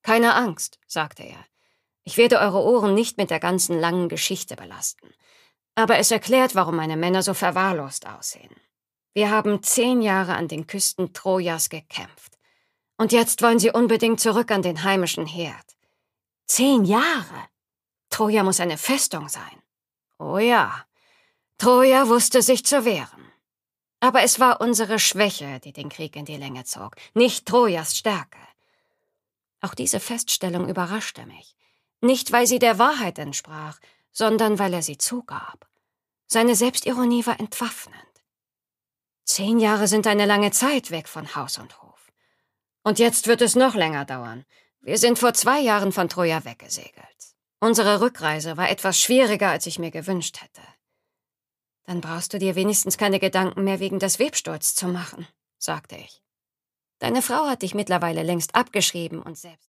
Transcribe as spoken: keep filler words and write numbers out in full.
Keine Angst, sagte er. Ich werde eure Ohren nicht mit der ganzen langen Geschichte belasten. Aber es erklärt, warum meine Männer so verwahrlost aussehen. Wir haben zehn Jahre an den Küsten Trojas gekämpft. Und jetzt wollen sie unbedingt zurück an den heimischen Herd. Zehn Jahre? Troja muss eine Festung sein. Oh ja, Troja wusste sich zu wehren. Aber es war unsere Schwäche, die den Krieg in die Länge zog, nicht Trojas Stärke. Auch diese Feststellung überraschte mich. Nicht, weil sie der Wahrheit entsprach, sondern weil er sie zugab. Seine Selbstironie war entwaffnend. Zehn Jahre sind eine lange Zeit weg von Haus und Hof. Und jetzt wird es noch länger dauern. Wir sind vor zwei Jahren von Troja weggesegelt. Unsere Rückreise war etwas schwieriger, als ich mir gewünscht hätte. Dann brauchst du dir wenigstens keine Gedanken mehr wegen des Websturz zu machen, sagte ich. Deine Frau hat dich mittlerweile längst abgeschrieben und selbst